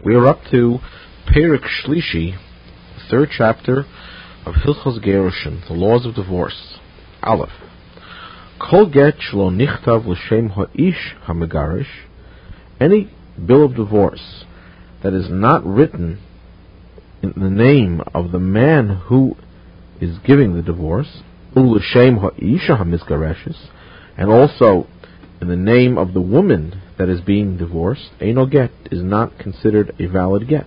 We are up to Perek Shlishi, third chapter of Hilchos Gerushin, the laws of divorce. Aleph. Kol get shlo nichtav l'shem ha'ish hamegarish. Any bill of divorce that is not written in the name of the man who is giving the divorce, u'l'shem ha'isha hamizgareshes, and also in the name of the woman that is being divorced, eino get, is not considered a valid get.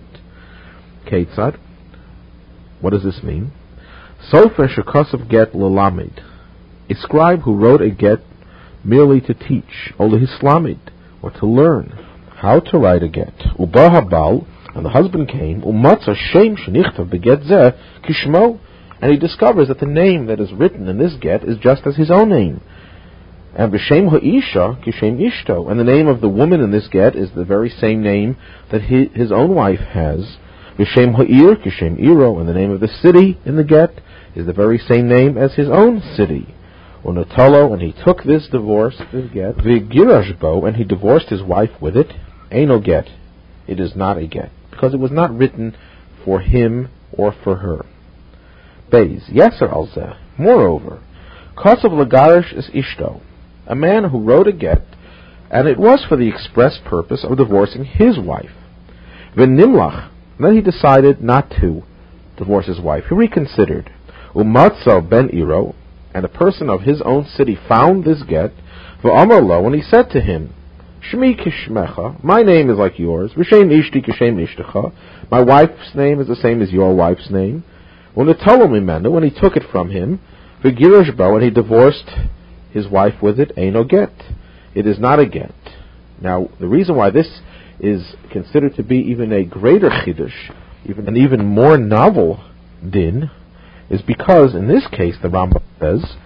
Ketzad. What does this mean? Sofer shekasav get l'lamed, a scribe who wrote a get merely to teach, or lehislamid, or to learn how to write a get. Uba habal, and the husband came, umatza shem shenichtav beget zeh kishmo, and he discovers that the name that is written in this get is just as his own name. And b'shem ha'isha kishem ishto, and the name of the woman in this get is the very same name that his own wife has. B'shem ha'ir kishem iro, and the name of the city in the get is the very same name as his own city. Unatalo, and he took this divorce, this get, v'girashbo, and he divorced his wife with it. Eino get, it is not a get, because it was not written for him or for her. Beis, yeser alzeh, moreover, kasav lagarish is ishto, a man who wrote a get, and it was for the express purpose of divorcing his wife. V'nimlach, and then he decided not to divorce his wife. He reconsidered. Umatzo ben iro, and a person of his own city found this get. V'amar lo, and he said to him, Shmi kishmecha, my name is like yours. V'shem ishti kishem ishtecha, my wife's name is the same as your wife's name. Unatolo mimenu, when he took it from him, v'girashbo, and he divorced his wife with it, eino get, it is not a get. Now, the reason why this is considered to be even a greater chiddush, an even more novel din, is because in this case the Rambam says,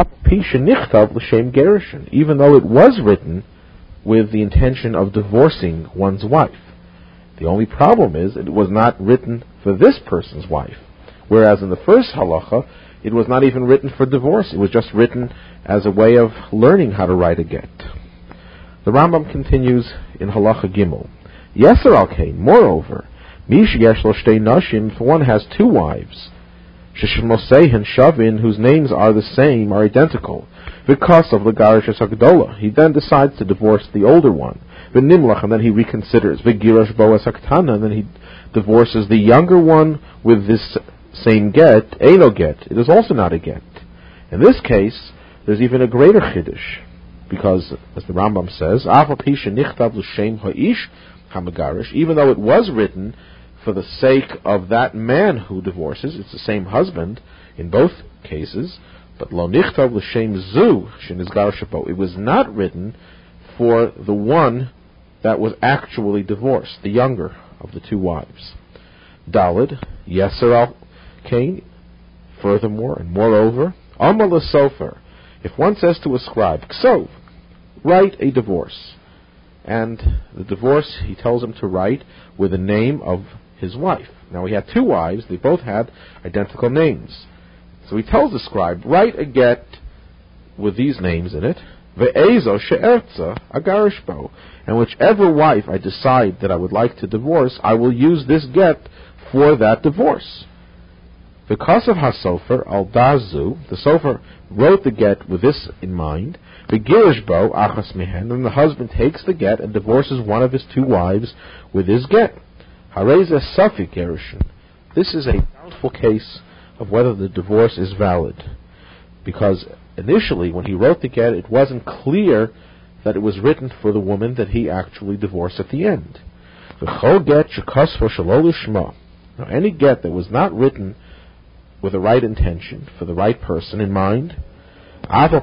even though it was written with the intention of divorcing one's wife. The only problem is it was not written for this person's wife, whereas in the first halacha it was not even written for divorce. It was just written as a way of learning how to write a get. The Rambam continues in halacha gimel. Yeser al kain, moreover, mish yesh lo shtei nashim, if one has two wives, sheshmosehen shavin, whose names are the same, are identical, because of the garishas hagdola, he then decides to divorce the older one. V'nimlach, and then he reconsiders. V'girash boas haktana, and then he divorces the younger one with this same get, eino get, it is also not a get. In this case, there's even a greater chiddush, because, as the Rambam says, even though it was written for the sake of that man who divorces, it's the same husband in both cases, but lo nichtav l'shem zu shenizgar shapo, it was not written for the one that was actually divorced, the younger of the two wives. Dalid, yeser al kain, furthermore and moreover, amar l'sofer, if one says to a scribe, ksov, write a divorce, and the divorce he tells him to write with the name of his wife. Now he had two wives, they both had identical names. So he tells the scribe, write a get with these names in it, ve'ezo she'erza agarishbo, and whichever wife I decide that I would like to divorce, I will use this get for that divorce. Because of hasofer al dazu, the sofer wrote the get with this in mind. The girishbo achas mehen, and the husband takes the get and divorces one of his two wives with his get. Hareza safik gerushin. This is a doubtful case of whether the divorce is valid, because initially when he wrote the get, it wasn't clear that it was written for the woman that he actually divorced at the end. V'chol get shekasvo shelo lishma. Now, any get that was not written with the right intention, for the right person in mind, even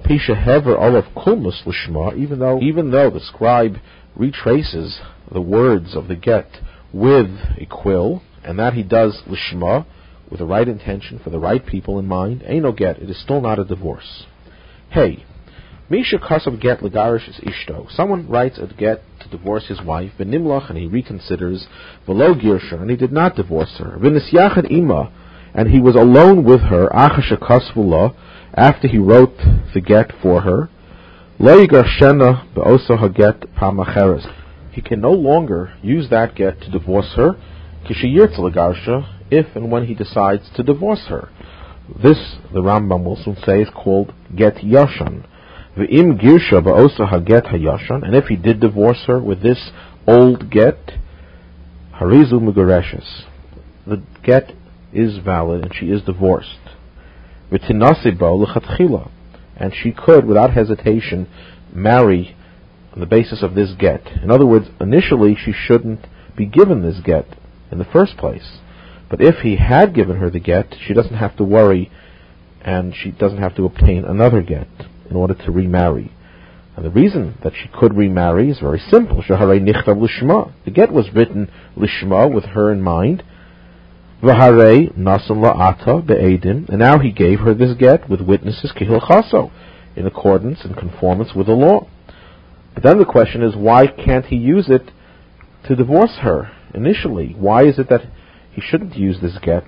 though the scribe retraces the words of the get with a quill, and that he does lishma, with the right intention, for the right people in mind, eino get, it is still not a divorce. Hey, misha kasav get legarish is ishto. Someone writes a get to divorce his wife, v'nimlach, and he reconsiders, v'lo girsha, and he did not divorce her, v'nisyachet ima, and he was alone with her, after he wrote the get for her. Lo yigarshena be'oso haget pamacheres. he can no longer use that get to divorce her, kishiyirtz legarsha, if and when he decides to divorce her. This, the Rambam will soon say, is called get yashan. V'im girsha ba'osa haget hayashan, and if he did divorce her with this old get, harizu megoreshes, the get is valid and she is divorced. V'tinasi bo l'chatchila, and she could, without hesitation, marry on the basis of this get. In other words, initially she shouldn't be given this get in the first place. But if he had given her the get, she doesn't have to worry, and she doesn't have to obtain another get in order to remarry. And the reason that she could remarry is very simple. Shaharei nichtav lishma. The get was written lishma, with her in mind. V'harei nasan la'ata be'edim. And now he gave her this get with witnesses kihilchaso, in accordance and conformance with the law. But then the question is, why can't he use it to divorce her initially? Why is it that he shouldn't use this get?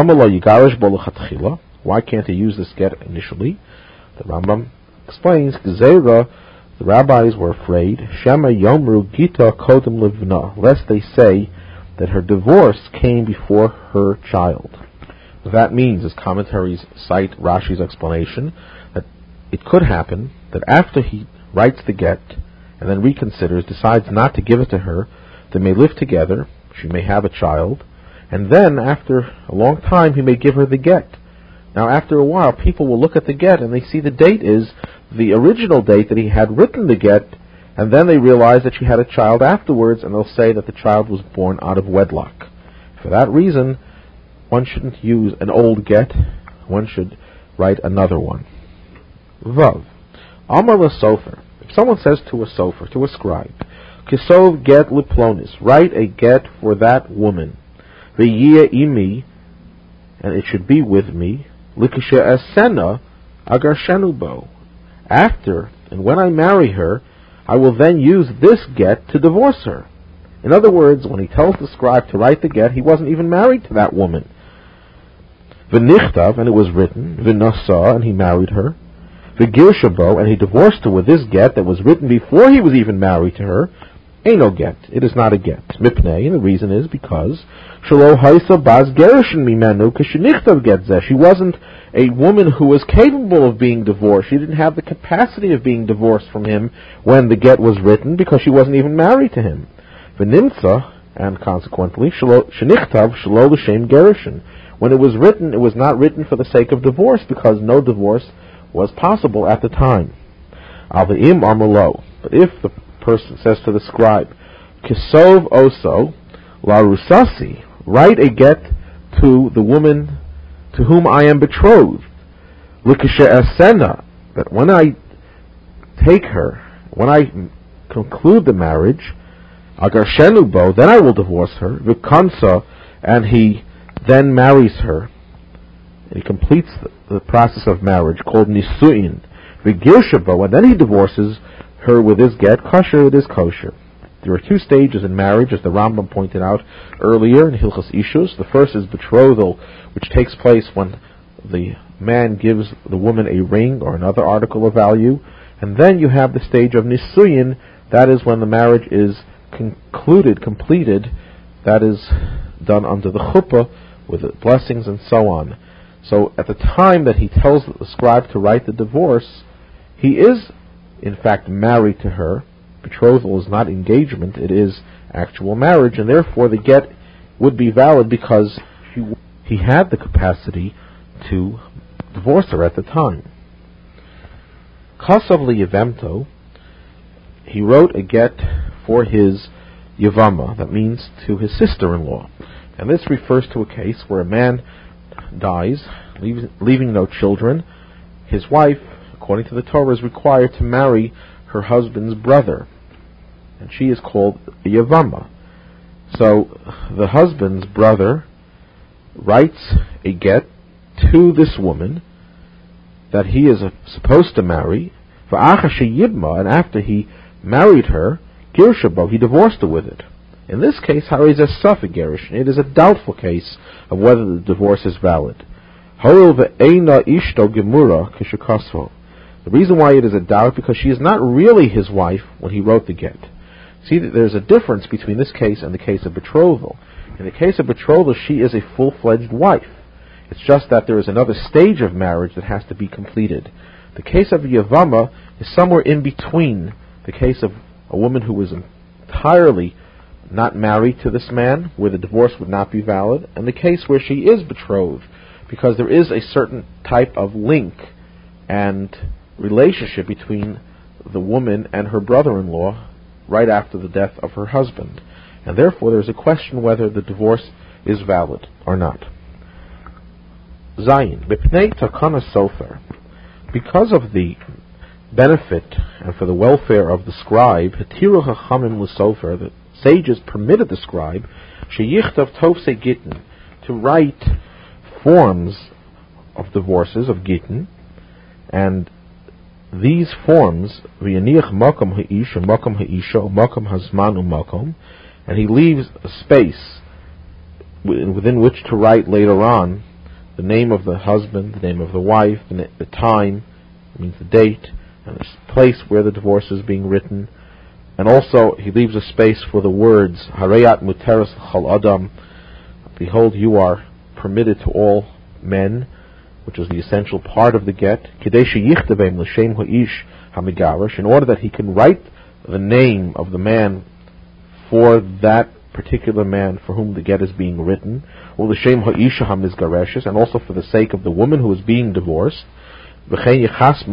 Why can't he use this get initially? The Rambam explains, the rabbis were afraid, Shema Yomru Gita Kodem Livna, lest they say that her divorce came before her child. What that means, as commentaries cite Rashi's explanation, that it could happen that after he writes the get and then reconsiders, decides not to give it to her, they may live together, she may have a child, and then, after a long time, he may give her the get. Now, after a while, people will look at the get, and they see the date is the original date that he had written the get, and then they realize that she had a child afterwards, and they'll say that the child was born out of wedlock. For that reason, one shouldn't use an old get, one should write another one. Vav. Amar l'sofer. If someone says to a sofer, to a scribe, Kisov get liplonis, write a get for that woman, V'yia imi, and it should be with me, Likisha asena agarshenu bo. After, and when I marry her, I will then use this get to divorce her. In other words, when he tells the scribe to write the get, he wasn't even married to that woman. V'nichtav, and it was written, V'nasa, and he married her, V'girsha bo, and he divorced her with this get that was written before he was even married to her. Eino get. It is not a get. Mipnei, and the reason is because Shelo haisa baz gerushin mimenu k'shenichtav get zeh. She wasn't a woman who was capable of being divorced. She didn't have the capacity of being divorced from him when the get was written, because she wasn't even married to him. V'nimtza, and consequently, shenichtav shelo l'shem gerushin. When it was written, it was not written for the sake of divorce, because no divorce was possible at the time. Al v'im armalo. But if the person says to the scribe, Kisov oso la rusasi, write a get to the woman to whom I am betrothed, Likisha asena, that when I take her, when I conclude the marriage, agarshenu bo, then I will divorce her, Vikansa, and he then marries her. He completes the process of marriage called nisuin, Vigirsha bo, and then he divorces her with his get, kosher, it is kosher. There are two stages in marriage, as the Rambam pointed out earlier in Hilchos Ishus. The first is betrothal, which takes place when the man gives the woman a ring or another article of value. And then you have the stage of nisuyin, that is when the marriage is completed, that is done under the chuppah, with the blessings and so on. So at the time that he tells the scribe to write the divorce, he is in fact married to her. Betrothal is not engagement, it is actual marriage, and therefore the get would be valid because he had the capacity to divorce her at the time. Kasav liyavemto, he wrote a get for his yavama, that means to his sister-in-law. And this refers to a case where a man dies, leaving no children. His wife, according to the Torah, is required to marry her husband's brother, and she is called a Yavama. So the husband's brother writes a get to this woman that he is supposed to marry, and after he married her, Girshabo, he divorced her with it. In this case, Hariz is Safek Gerish. It is a doubtful case of whether the divorce is valid. The reason why it is a doubt, because she is not really his wife when he wrote the get. See, there's a difference between this case and the case of betrothal. In the case of betrothal, she is a full-fledged wife. It's just that there is another stage of marriage that has to be completed. The case of Yavama is somewhere in between the case of a woman who was entirely not married to this man, where the divorce would not be valid, and the case where she is betrothed, because there is a certain type of link and relationship between the woman and her brother-in-law right after the death of her husband. And therefore there's a question whether the divorce is valid or not. Zayin, B'pnei Takana Sofer, because of the benefit and for the welfare of the scribe, Hatiru Chachamim L'Sofer, the sages permitted the scribe, Sheyichtav Tovsei Gittin, to write forms of divorces, of Gittin, and these forms, V'yaniach Makom Ha'ish, Makom Ha'isha, Makom Hazman Makom, and he leaves a space within which to write later on the name of the husband, the name of the wife, the time, it means the date, and the place where the divorce is being written. And also he leaves a space for the words, Harayat Muteres Chal Adam, behold, you are permitted to all men, which is the essential part of the get, Kadesh Yichtavem L'Shem Ha'ish Hamigarish, in order that he can write the name of the man for that particular man for whom the get is being written, or L'Shem Ha'isha Hamizgareshes, and also for the sake of the woman who is being divorced. And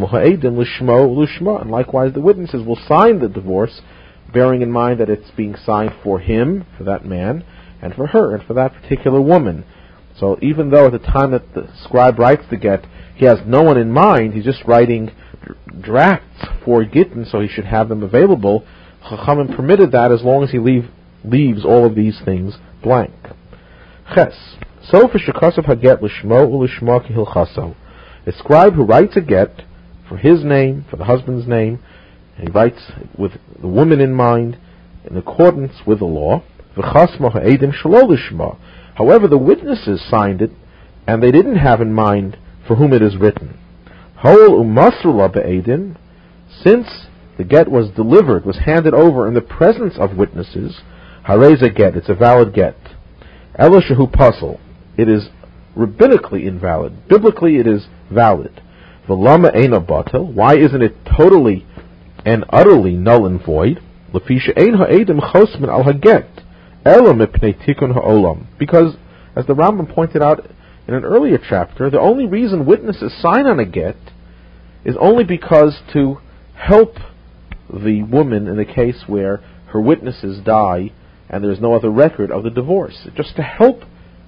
likewise the witnesses will sign the divorce, bearing in mind that it's being signed for him, for that man, and for her, and for that particular woman. So even though at the time that the scribe writes the get, he has no one in mind, he's just writing drafts for Gittin, so he should have them available. Chachamim permitted that as long as he leaves all of these things blank. Ches. So for Shekasav Haget Lishmo Ulishma Kihilchaso, a scribe who writes a get for his name, for the husband's name, and he writes with the woman in mind, in accordance with the law. V'chasma ha'edim shelo lishma. However, the witnesses signed it, and they didn't have in mind for whom it is written. Hol umasrula be'edim, since the get was delivered, was handed over in the presence of witnesses, hareza get, it's a valid get. Elishahu pasal, it is rabbinically invalid. Biblically it is valid. V'lama eina batel, why isn't it totally and utterly null and void? Lefisha ein ha'edim chosmen al haget, ela mipnei tikun ha'olam. Because, as the Rambam pointed out in an earlier chapter, the only reason witnesses sign on a get is only because to help the woman in the case where her witnesses die and there's no other record of the divorce. Just to help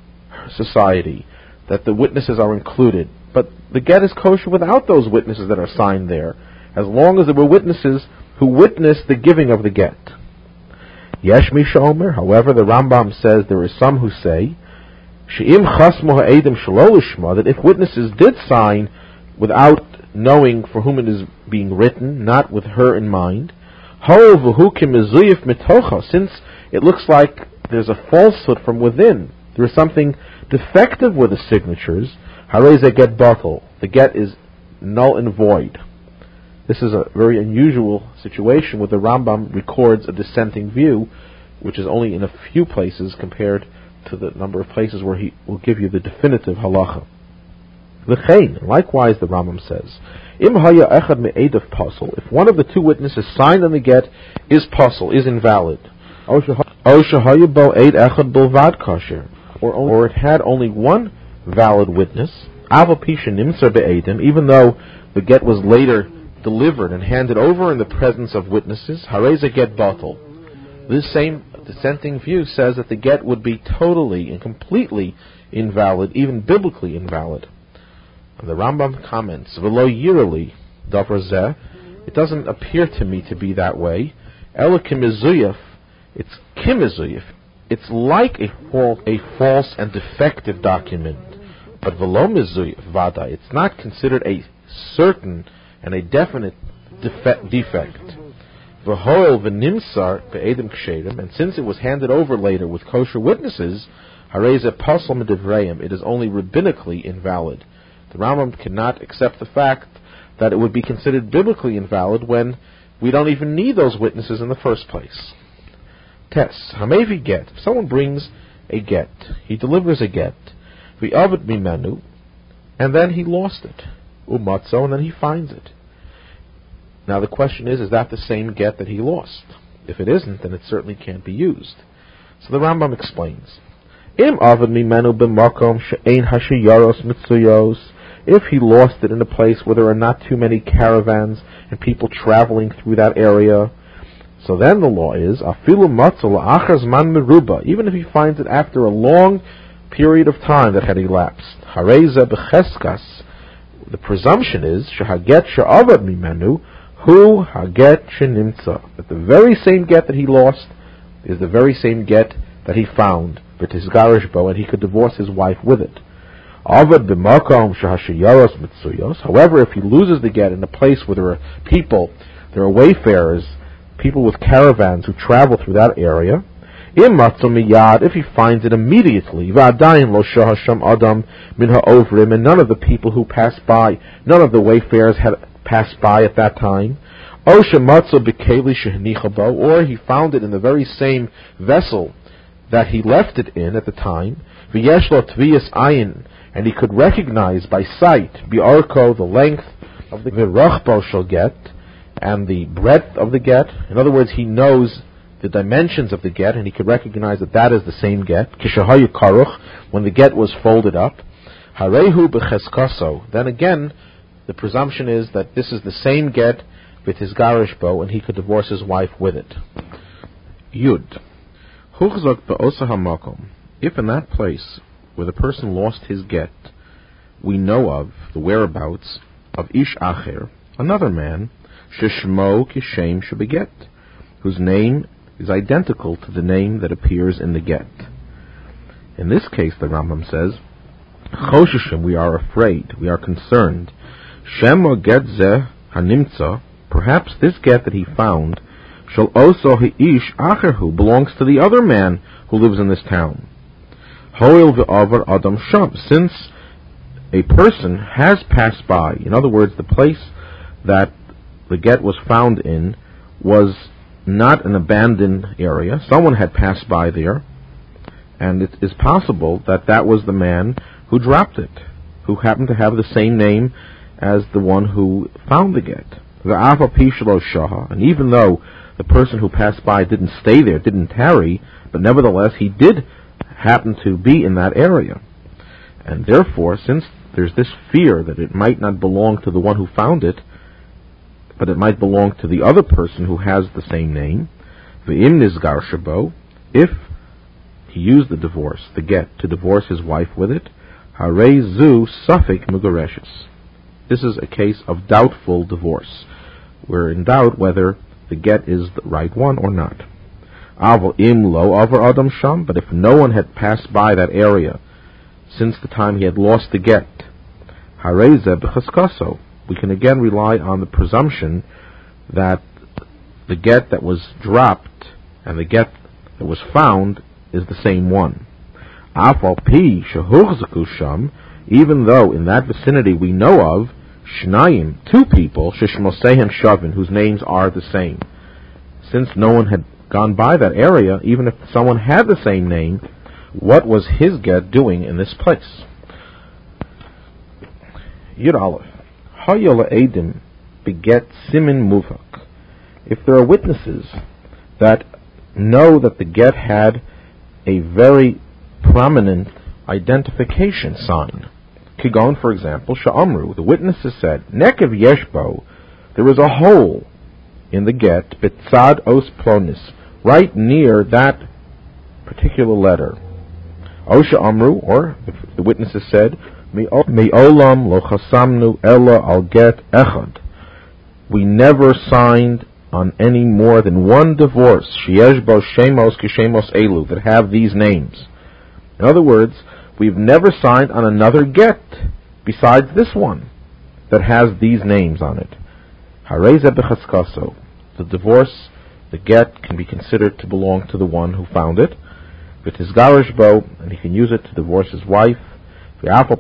society that the witnesses are included. But the get is kosher without those witnesses that are signed there, as long as there were witnesses who witnessed the giving of the get. Yesh Misha Omer, however, the Rambam says there is some who say She'im chasmo ha'edim shelo lishma, that if witnesses did sign without knowing for whom it is being written, not with her in mind, ho v'hu kimizuyif mitocha, since it looks like there's a falsehood from within, there is something defective with the signatures, hareze get batel, the get is null and void. This is a very unusual situation where the Rambam records a dissenting view, which is only in a few places compared to the number of places where he will give you the definitive halacha. L'chein, likewise the Rambam says, Im haya echad me'edav pasal, if one of the two witnesses signed on the get is pasal, is invalid, o shehaya bo eid echad bilvad kasher, or it had only one valid witness, ava pisha nimser be'edim, even though the get was later delivered and handed over in the presence of witnesses, hareza get batal. This same dissenting view says that the get would be totally and completely invalid, even biblically invalid. And the Rambam comments, V'lo yirali davar zeh, it doesn't appear to me to be that way. Ela kimizuyaf, it's kimizuyaf. It's like a false and defective document. But v'lo mizuyaf vada, it's not considered a certain and a definite defect. V'hoel v'nimsar be'edim ksherim, and since it was handed over later with kosher witnesses, hareza pasal medivreim, it is only rabbinically invalid. The Rambam cannot accept the fact that it would be considered biblically invalid when we don't even need those witnesses in the first place. Tess. Hamevi get. If someone brings a get, he delivers a get, v'avid mimenu, and then he lost it. Umatzo, and then he finds it. Now the question is that the same get that he lost? If it isn't, then it certainly can't be used. So the Rambam explains. Im avid mimenu b'makom she'ein hashiyaros mitzuyos. If he lost it in a place where there are not too many caravans and people traveling through that area, so then the law is afilu matzo la'achar zman meruba. Even if he finds it after a long period of time that had elapsed, hareza b'cheskas. The presumption is shehaget she'avad mimenu hu haget shenimtza, that the very same get that he lost is the very same get that he found, v'tizgarish bo, and he could divorce his wife with it. Avad b'makom shehashiyaros mitzuyos. However, if he loses the get in a place where there are people, there are wayfarers, people with caravans who travel through that area, if he finds it immediately, adam min ha'ovrim, and none of the people who passed by, none of the wayfarers had passed by at that time, or he found it in the very same vessel that he left it in at the time, and he could recognize by sight, bi'arko, the length of the rachbo shall get, and the breadth of the get. In other words, he knows the dimensions of the get, and he could recognize that that is the same get. Kishahayu karuch, when the get was folded up. Harehu b'cheskaso. Then again, the presumption is that this is the same get with his garishbo, and he could divorce his wife with it. Yud. Huchzok be'osa hamakom. If in that place where the person lost his get, we know of the whereabouts of ish acher, another man, sheshmo kishem shebeget, whose name is identical to the name that appears in the get. In this case, the Rambam says, Choshishim, we are afraid, we are concerned. Shemo get ze hanimtza, perhaps this get that he found, shall also ish acherhu, belongs to the other man who lives in this town. Hoil ve'avar adam sham, since a person has passed by, in other words, the place that the get was found in was not an abandoned area. Someone had passed by there, and it is possible that that was the man who dropped it, who happened to have the same name as the one who found the get. And even though the person who passed by didn't stay there, didn't tarry, but nevertheless he did happen to be in that area. And therefore, since there's this fear that it might not belong to the one who found it, but it might belong to the other person who has the same name, v'im nizgar shabo, if he used the divorce, the get, to divorce his wife with it, harei zu safek mugareshes. This is a case of doubtful divorce. We're in doubt whether the get is the right one or not. Aval im lo avar adam sham, but if no one had passed by that area since the time he had lost the get, harei ze b'chaskaso, we can again rely on the presumption that the get that was dropped and the get that was found is the same one. Afal pi shehuchzaku sham, even though in that vicinity we know of shnayim, two people, sheshmosehem shavin, whose names are the same. Since no one had gone by that area, even if someone had the same name, what was his get doing in this place? Yud Aleph. Hayola Edim beget simin muvak. If there are witnesses that know that the get had a very prominent identification sign, Kigon, for example, Sha'amru, the witnesses said, Nekev Yeshbo, there is a hole in the get, Betzad Os Plonis, right near that particular letter. O Sha'amru, or if the witnesses said, Me'olam lo chasamnu ella al get echad. We never signed on any more than one divorce, sheyesh bo shemos kishemos elu, that have these names. In other words, we've never signed on another get besides this one that has these names on it. Harei ze b'chaskaso. The divorce, the get, can be considered to belong to the one who found it. V'tizgarish bo, and he can use it to divorce his wife. Even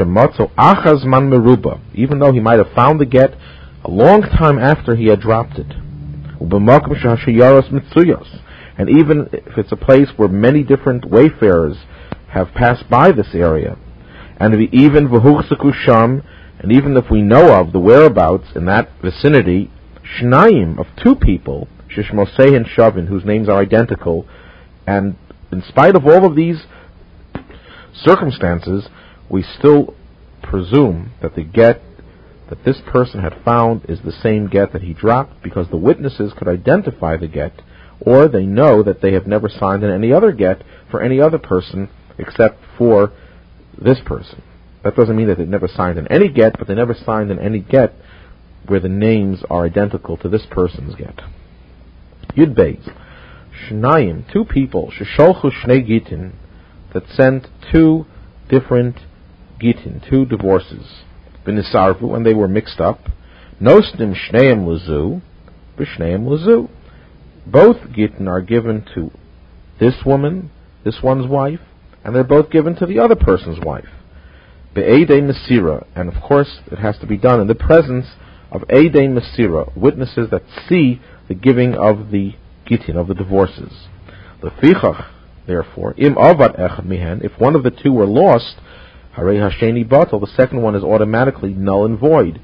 though he might have found the get a long time after he had dropped it. and even if it's a place where many different wayfarers have passed by this area, and even v'huchsaku sham, and even if we know of the whereabouts in that vicinity, shnayim, of two people, shishmosehen shavin, whose names are identical, and in spite of all of these circumstances, we still presume that the get that this person had found is the same get that he dropped, because the witnesses could identify the get, or they know that they have never signed in any other get for any other person except for this person. That doesn't mean that they never signed in any get, but they never signed in any get where the names are identical to this person's get. Yud Beis, Shnayim, two people, Shesholchu Shnei Gitin, that sent two different Gitin, two divorces, B'nisarvu, and they were mixed up, Nosnim Shneim Luzu, B'Shneim Luzu. Both Gitin are given to this woman, this one's wife, and they're both given to the other person's wife. Be'edei Mesira, and of course it has to be done in the presence of Eidei Mesira, witnesses that see the giving of the Gitin, of the divorces. Lefichach, therefore, im avad echad mihen, if one of the two were lost, harei hasheni batal, the second one is automatically null and void.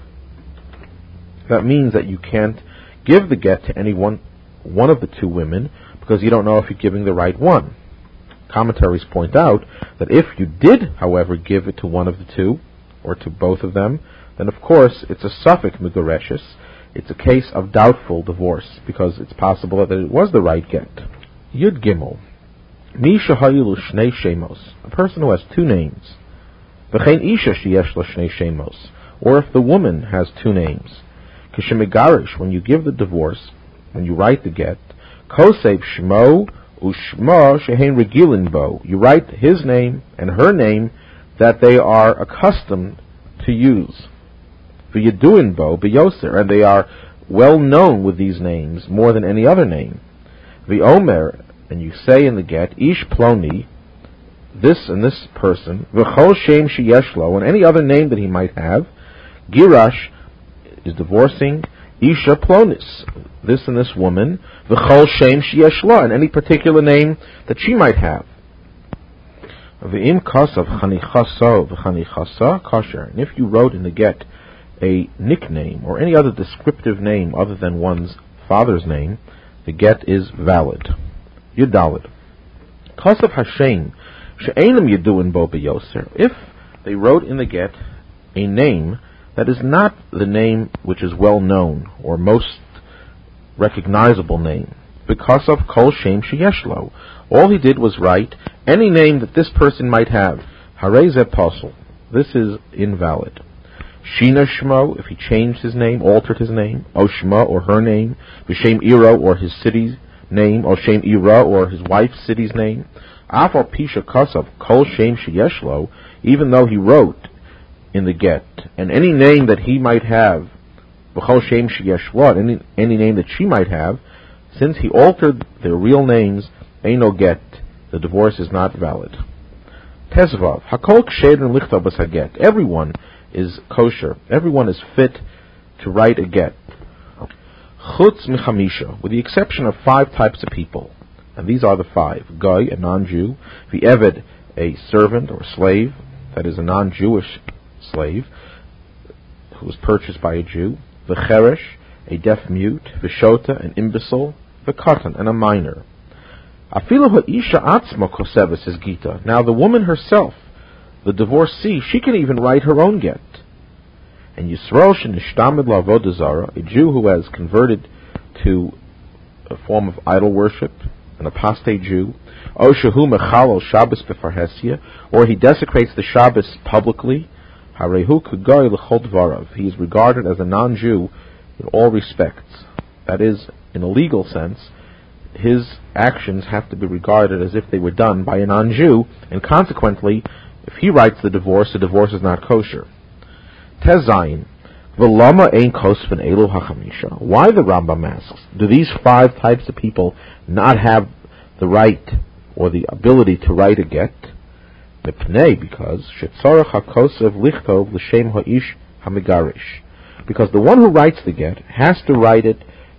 That means that you can't give the get to any one of the two women, because you don't know if you're giving the right one. Commentaries point out that if you did, however, give it to one of the two, or to both of them, then of course it's a suffix megoreshes. It's a case of doubtful divorce, because it's possible that it was the right get. Yud Gimel, Mi shahayilu shnei shemos, a person who has two names. V'chein isha sheyesh la shnei shemos, or if the woman has two names. Kishemegarish, when you give the divorce, when you write the get, kosev shmo ushma shehein regilin bo, you write his name and her name that they are accustomed to use. V'yeduin bo b'yoser, and they are well known with these names more than any other name. V'omer, and you say in the get, ish ploni, this and this person, v'chol shem sheyeshlo, and any other name that he might have. Girash is divorcing isha plonis, this and this woman, v'chol shem sheyeshlo, and any particular name that she might have. V'im kasav chanichaso v'chanichasa kosher, and if you wrote in the get a nickname or any other descriptive name other than one's father's name, the get is valid. Yudalid. Kasav Hashem she'enam yeduin bo beyoser. If they wrote in the get a name that is not the name which is well known or most recognizable name, because of kol shem sheyeshlo, all he did was write any name that this person might have. Harei ze pasul. This is invalid. Shina shmo, if he changed his name, altered his name, o shma, or her name, v'shem iro, or his city's name, o shem ira, or his wife's city's name, afal pisha kasav kol shem sheyeshlo, even though he wrote in the get, and any name that he might have, v'chol shem sheyeshlo, any name that she might have, since he altered their real names, eino get, the divorce is not valid. Tezvav, hakol ksherin lichta bas haget, everyone is kosher, everyone is fit to write a get. Chutz michamisha, with the exception of 5 types of people, and these are the 5: Goy, a non-Jew; V'eved, a servant or slave, that is a non-Jewish slave who was purchased by a Jew; V'cheresh, a deaf mute; V'shota, an imbecile; V'katan, and a minor. Afilu ha'isha atzma koseves is gita. Now the woman herself, the divorcee, she can even write her own get. And Yisrael shenishtamid la'avodah zara, a Jew who has converted to a form of idol worship, an apostate Jew, o shehu mechalol Shabbos befarhesia, or he desecrates the Shabbos publicly, harehu kagoy l'chol dvarav, he is regarded as a non-Jew in all respects. That is, in a legal sense, his actions have to be regarded as if they were done by a non-Jew, and consequently, if he writes the divorce is not kosher. Tezayin, v'lama ein kosfen elu hachamisha. Why the Rambam asks, do these 5 types of people not have the right or the ability to write a get? Mipnei, because shetzarach hakosev lichtov l'shem ha'ish hamigarish. Because the one who writes the get has to write it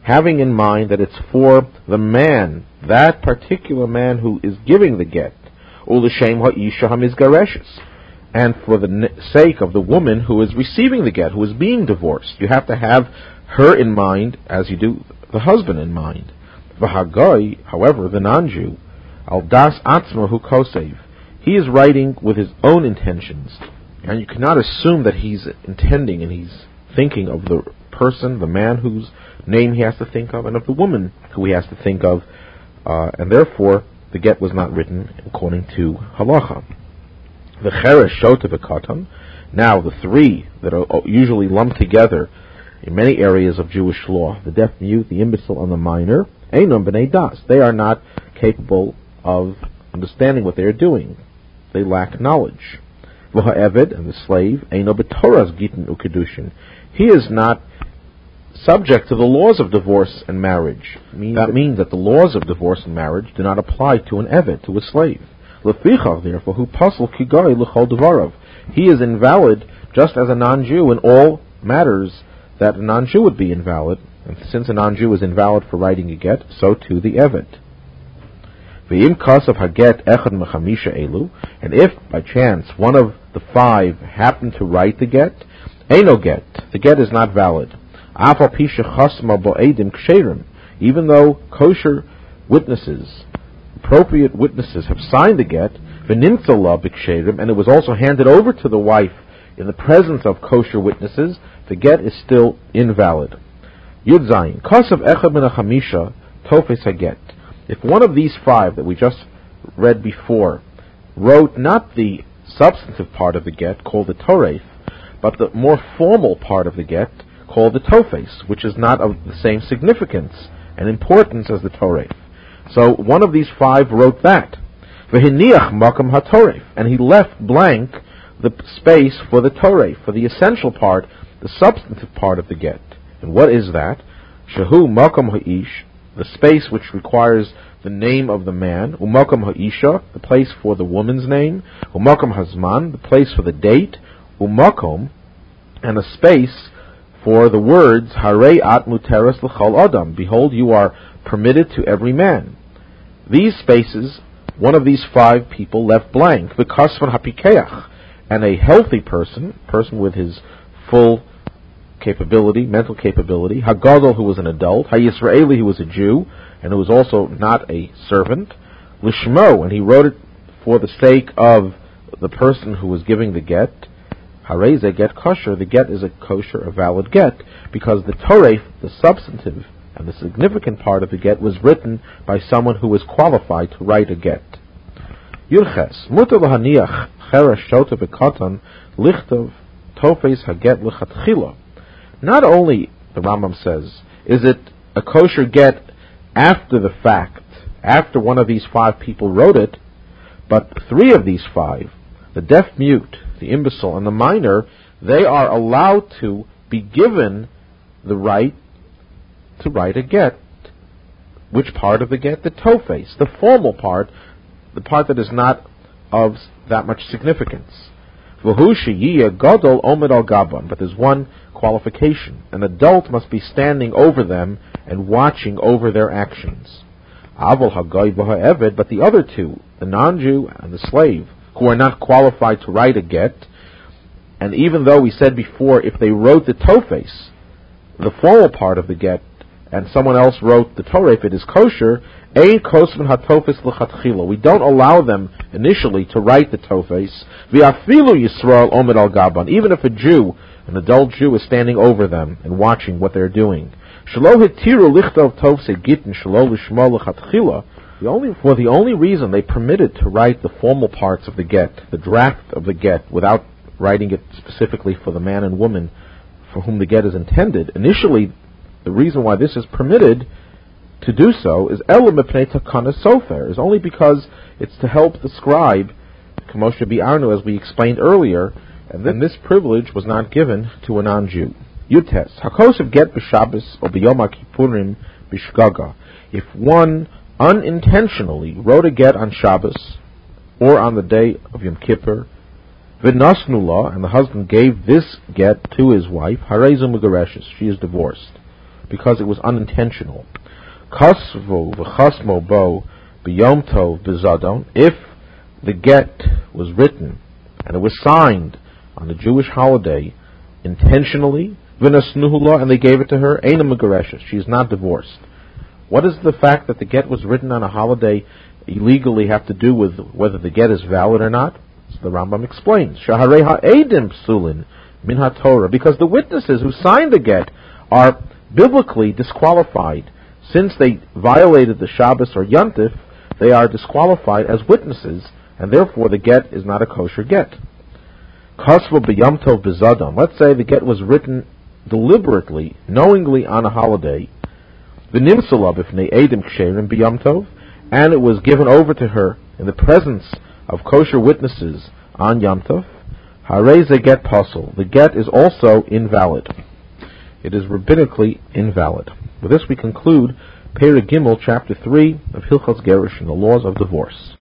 having in mind that it's for the man, that particular man who is giving the get, u'l'shem ha'isha hamizgareshes, and for the sake of the woman who is receiving the get, who is being divorced. You have to have her in mind as you do the husband in mind. V'hagoy, however, the non-Jew, al das atzma hu kosev, he is writing with his own intentions, and you cannot assume that he's intending and he's thinking of the person, the man whose name he has to think of, and of the woman who he has to think of, and therefore the get was not written according to halacha. The cheresh shota v'katan. Now the three that are usually lumped together in many areas of Jewish law, the deaf mute, the imbecile, and the minor, einam b'nei das. They are not capable of understanding what they are doing. They lack knowledge. V'ha'eved, and the slave, eino b'toras gitin u'kedushin. He is not subject to the laws of divorce and marriage. That means that the laws of divorce and marriage do not apply to an eved, to a slave. Lefichach, therefore, hu pasal kigai l'chol devarav. He is invalid just as a non-Jew in all matters that a non-Jew would be invalid. And since a non-Jew is invalid for writing a get, so too the eved. V'im kasav haget echad mechamisha elu, and if by chance one of the five happened to write the get, eino get, the get is not valid. Afal pisha chasma bo'edim ksherim, even though kosher witnesses, appropriate witnesses, have signed the get, v'nimtzala b'ksherim, and it was also handed over to the wife in the presence of kosher witnesses, the get is still invalid. Yud Zayin, kasav echad min hachamisha tofes haget. If one of these five that we just read before wrote not the substantive part of the get, called the toref, but the more formal part of the get, called the tofes, which is not of the same significance and importance as the toref. So one of these five wrote that. V'hiniach makam hatoref, and he left blank the space for the toref, for the essential part, the substantive part of the get. And what is that? Shehu makam ha'ish, the space which requires the name of the man, umakam ha'isha, the place for the woman's name, umakam hazman, the place for the date, umakom, and a space for the words, harei at muteres l'chol adam, behold, you are permitted to every man. These spaces, one of these five people left blank, v'kasvan hapikeach, and a healthy person with his full capability, mental capability, Hagadol, who was an adult, HaYisraeli, who was a Jew, and who was also not a servant, Lishmo, and he wrote it for the sake of the person who was giving the get, Hareze get kosher, the get is a kosher, a valid get, because the toref, the substantive and the significant part of the get, was written by someone who was qualified to write a get. Yurches, mutar l'haniach cheresh shota v'katan lichtov tofes haget l'chatchila. Not only, the Rambam says, is it a kosher get after the fact, after one of these five people wrote it, but three of these five, the deaf-mute, the imbecile, and the minor, they are allowed to be given the right to write a get. Which part of the get? The tofes, the formal part, the part that is not of that much significance. V'hu sheyiyeh gadol omed al gaban, but there's one qualification. An adult must be standing over them and watching over their actions. Aval hagoy v'ha'eved, but the other two, the non-Jew and the slave, who are not qualified to write a get, and even though we said before, if they wrote the tofes, the formal part of the get, and someone else wrote the Torah, if it is kosher, ein kosman hatofes l'chatchila. We don't allow them initially to write the tofes. V'afilu Yisrael omed al gaban. Even if a Jew, an adult Jew, is standing over them and watching what they're doing. Shelo hitiru lichtov tofse gitin shelo lishmo l'chatchila. The only reason they permitted to write the formal parts of the get, the draft of the get, without writing it specifically for the man and woman for whom the get is intended, initially, the reason why this is permitted to do so is elam mepnei takana sofer, is only because it's to help the scribe, Kamosha Bi'arnu, as we explained earlier, and then this privilege was not given to a non-Jew. Yutes, hakosav get b'Shabbos or b'Yom HaKippurim b'Shgaga. If one unintentionally wrote a get on Shabbos or on the day of Yom Kippur, v'nasnula, and the husband gave this get to his wife, harezu megareshes, she is divorced. because it was unintentional. Kasvu v'chasmo bo b'yom tov b'zadon. If the get was written and it was signed on the Jewish holiday intentionally, v'nasnuhula, and they gave it to her, eina megareshes. She is not divorced. What does the fact that the get was written on a holiday illegally have to do with whether the get is valid or not? So the Rambam explains, Shaharei ha'edim psulin min haTorah, because the witnesses who signed the get are biblically disqualified. Since they violated the Shabbos or Yontif, they are disqualified as witnesses, and therefore the get is not a kosher get. Kasva b'yom tov b'zadon. Let's say the get was written deliberately, knowingly on a holiday, v'nimsala b'fnei edim ksherim b'yom tov, and it was given over to her in the presence of kosher witnesses on Yom Tov, harei ze get pasul. The get is also invalid. It is rabbinically invalid. With this we conclude Perek Gimel, Chapter 3 of Hilchos Gerushin, the laws of divorce.